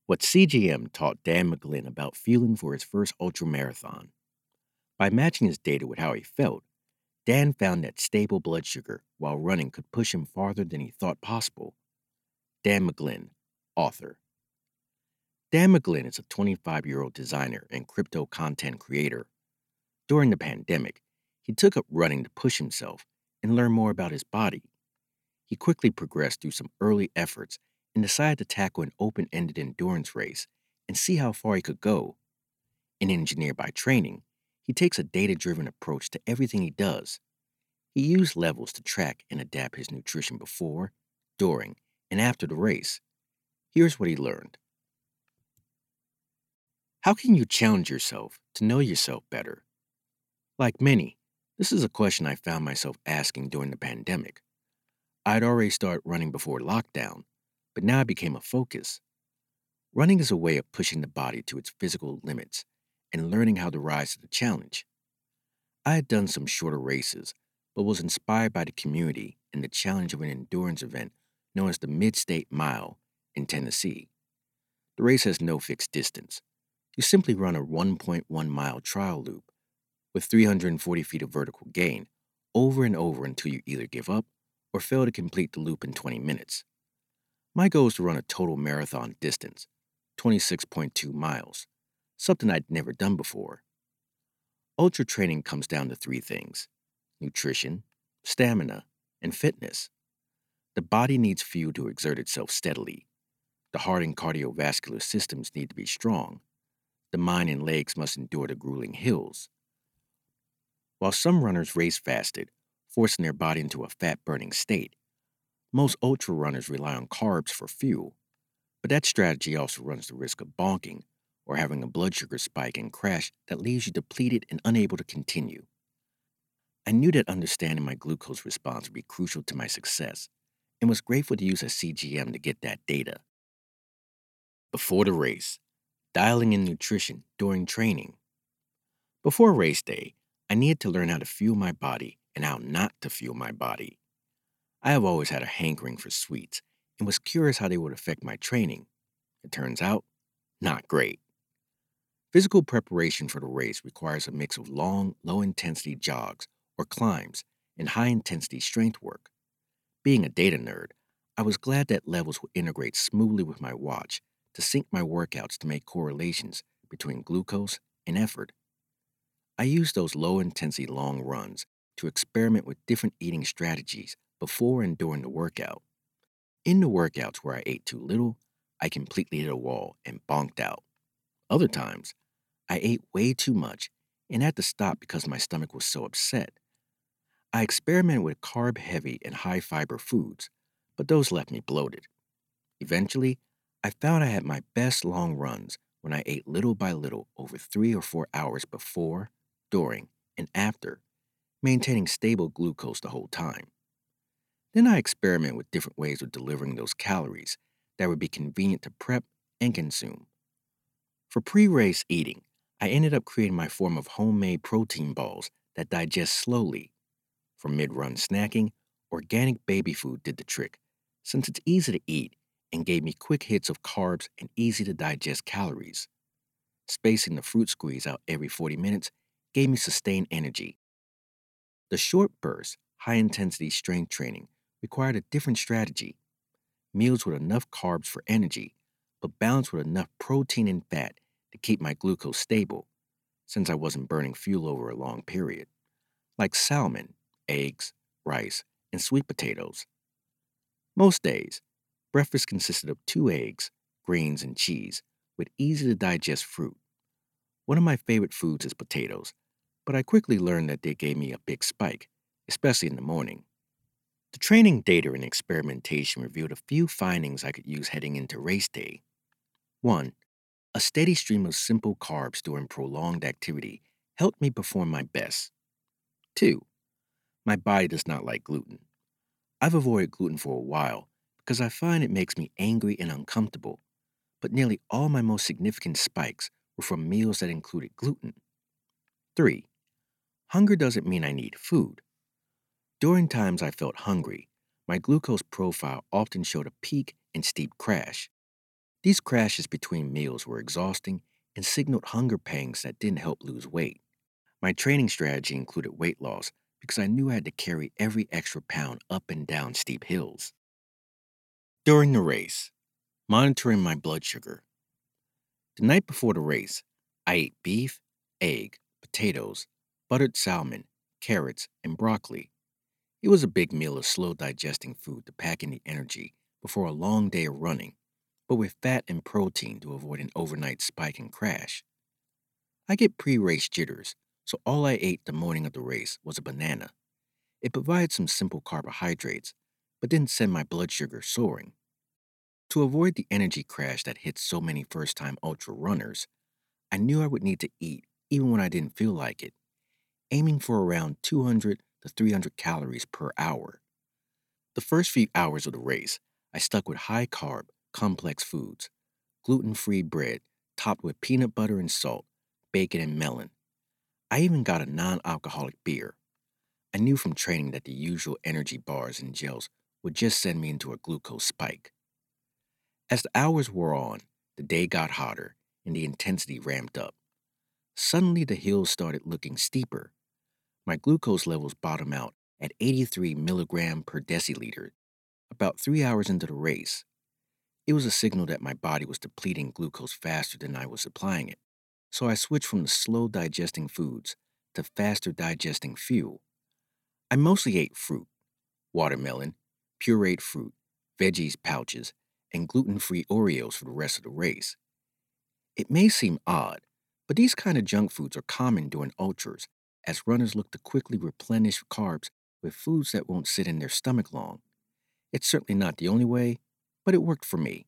What CGM taught Dan McGlynn about fueling for his first ultramarathon. By matching his data with how he felt, Dan found that stable blood sugar while running could push him farther than he thought possible. Dan McGlynn, author. Dan McGlynn is a 25-year-old designer and crypto content creator. During the pandemic, he took up running to push himself and learn more about his body. He quickly progressed through some early efforts and decided to tackle an open-ended endurance race and see how far he could go. An engineer by training, he takes a data-driven approach to everything he does. He used levels to track and adapt his nutrition before, during, and after the race. Here's what he learned. How can you challenge yourself to know yourself better? Like many, this is a question I found myself asking during the pandemic. I'd already started running before lockdown, but now it became a focus. Running is a way of pushing the body to its physical limits and learning how to rise to the challenge. I had done some shorter races, but was inspired by the community and the challenge of an endurance event known as the Mid-State Mile in Tennessee. The race has no fixed distance. You simply run a 1.1-mile trial loop with 340 feet of vertical gain over and over until you either give up or fail to complete the loop in 20 minutes. My goal is to run a total marathon distance, 26.2 miles, something I'd never done before. Ultra training comes down to three things: nutrition, stamina, and fitness. The body needs fuel to exert itself steadily. The heart and cardiovascular systems need to be strong. The mind and legs must endure the grueling hills. While some runners race fasted, forcing their body into a fat-burning state, most ultra runners rely on carbs for fuel, but that strategy also runs the risk of bonking or having a blood sugar spike and crash that leaves you depleted and unable to continue. I knew that understanding my glucose response would be crucial to my success and was grateful to use a CGM to get that data. Before the race, dialing in nutrition during training. Before race day, I needed to learn how to fuel my body and how not to fuel my body. I have always had a hankering for sweets and was curious how they would affect my training. It turns out, not great. Physical preparation for the race requires a mix of long, low-intensity jogs or climbs and high-intensity strength work. Being a data nerd, I was glad that levels would integrate smoothly with my watch to sync my workouts to make correlations between glucose and effort. I used those low-intensity long runs to experiment with different eating strategies before and during the workout. In the workouts where I ate too little, I completely hit a wall and bonked out. Other times, I ate way too much and had to stop because my stomach was so upset. I experimented with carb-heavy and high-fiber foods, but those left me bloated. Eventually, I found I had my best long runs when I ate little by little over 3 or 4 hours before, during, and after, maintaining stable glucose the whole time. Then I experimented with different ways of delivering those calories that would be convenient to prep and consume. For pre-race eating, I ended up creating my form of homemade protein balls that digest slowly. For mid-run snacking, organic baby food did the trick, since it's easy to eat and gave me quick hits of carbs and easy-to-digest calories. Spacing the fruit squeeze out every 40 minutes gave me sustained energy. The short burst, high-intensity strength training required a different strategy. Meals with enough carbs for energy, but balanced with enough protein and fat to keep my glucose stable, since I wasn't burning fuel over a long period, like salmon, eggs, rice, and sweet potatoes. Most days, breakfast consisted of 2 eggs, greens, and cheese, with easy-to-digest fruit. One of my favorite foods is potatoes, but I quickly learned that they gave me a big spike, especially in the morning. The training data and experimentation revealed a few findings I could use heading into race day. 1. A steady stream of simple carbs during prolonged activity helped me perform my best. 2. My body does not like gluten. I've avoided gluten for a while because I find it makes me angry and uncomfortable, but nearly all my most significant spikes were from meals that included gluten. 3. Hunger doesn't mean I need food. During times I felt hungry, my glucose profile often showed a peak and steep crash. These crashes between meals were exhausting and signaled hunger pangs that didn't help lose weight. My training strategy included weight loss because I knew I had to carry every extra pound up and down steep hills. During the race, monitoring my blood sugar. The night before the race, I ate beef, egg, potatoes, buttered salmon, carrots, and broccoli. It was a big meal of slow digesting food to pack in the energy before a long day of running, but with fat and protein to avoid an overnight spike and crash. I get pre race jitters, so all I ate the morning of the race was a banana. It provided some simple carbohydrates, but didn't send my blood sugar soaring. To avoid the energy crash that hits so many first time ultra runners, I knew I would need to eat even when I didn't feel like it, aiming for around 200 to 300 calories per hour. The first few hours of the race, I stuck with high carb, complex foods, gluten free bread topped with peanut butter and salt, bacon and melon. I even got a non alcoholic beer. I knew from training that the usual energy bars and gels would just send me into a glucose spike. As the hours wore on, the day got hotter and the intensity ramped up. Suddenly, the hills started looking steeper. My glucose levels bottomed out at 83 milligram per deciliter, about 3 hours into the race. It was a signal that my body was depleting glucose faster than I was supplying it, so I switched from the slow digesting foods to faster digesting fuel. I mostly ate fruit, watermelon, pureed fruit, veggies pouches, and gluten-free Oreos for the rest of the race. It may seem odd, but these kind of junk foods are common during ultras as runners look to quickly replenish carbs with foods that won't sit in their stomach long. It's certainly not the only way, but it worked for me.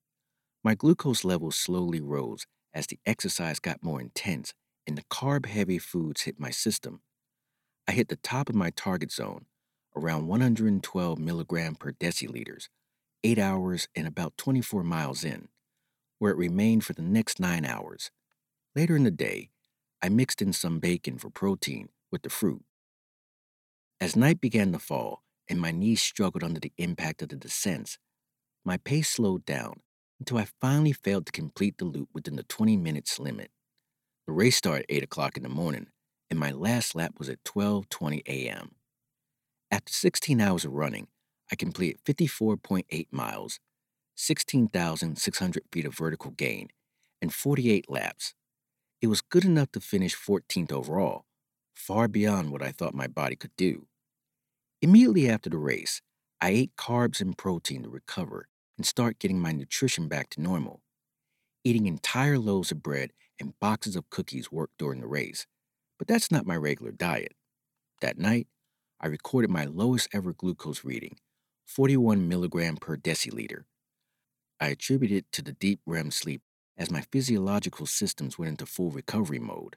My glucose levels slowly rose as the exercise got more intense and the carb-heavy foods hit my system. I hit the top of my target zone, around 112 milligram per deciliters, 8 hours and about 24 miles in, where it remained for the next 9 hours. Later in the day, I mixed in some bacon for protein with the fruit. As night began to fall and my knees struggled under the impact of the descents, my pace slowed down until I finally failed to complete the loop within the 20 minutes limit. The race started at 8 o'clock in the morning, and my last lap was at 12:20 a.m. After 16 hours of running, I completed 54.8 miles, 16,600 feet of vertical gain, and 48 laps. It was good enough to finish 14th overall, far beyond what I thought my body could do. Immediately after the race, I ate carbs and protein to recover and start getting my nutrition back to normal. Eating entire loaves of bread and boxes of cookies worked during the race, but that's not my regular diet. That night, I recorded my lowest ever glucose reading, 41 milligram per deciliter. I attribute it to the deep REM sleep as my physiological systems went into full recovery mode.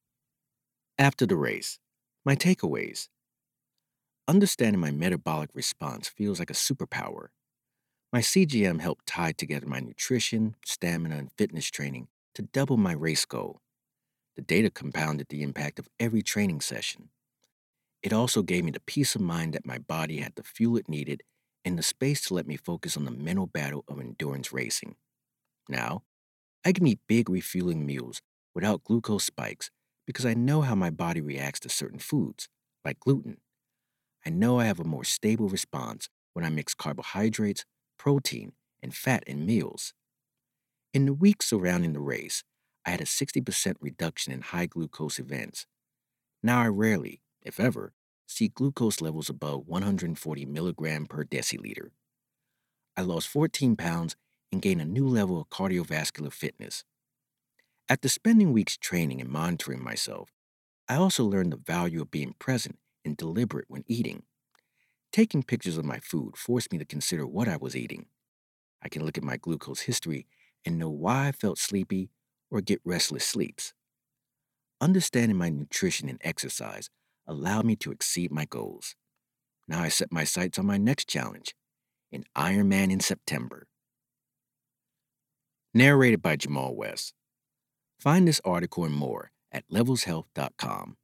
After the race, my takeaways. Understanding my metabolic response feels like a superpower. My CGM helped tie together my nutrition, stamina, and fitness training to double my race goal. The data compounded the impact of every training session. It also gave me the peace of mind that my body had the fuel it needed and the space to let me focus on the mental battle of endurance racing. Now, I can eat big refueling meals without glucose spikes because I know how my body reacts to certain foods, like gluten. I know I have a more stable response when I mix carbohydrates, protein, and fat in meals. In the weeks surrounding the race, I had a 60% reduction in high glucose events. Now I rarely, if ever, see glucose levels above 140 milligram per deciliter. I lost 14 pounds and gained a new level of cardiovascular fitness. After spending weeks training and monitoring myself, I also learned the value of being present and deliberate when eating. Taking pictures of my food forced me to consider what I was eating. I can look at my glucose history and know why I felt sleepy or get restless sleeps. Understanding my nutrition and exercise allowed me to exceed my goals. Now I set my sights on my next challenge, an Ironman in September. Narrated by Jamal West. Find this article and more at levelshealth.com.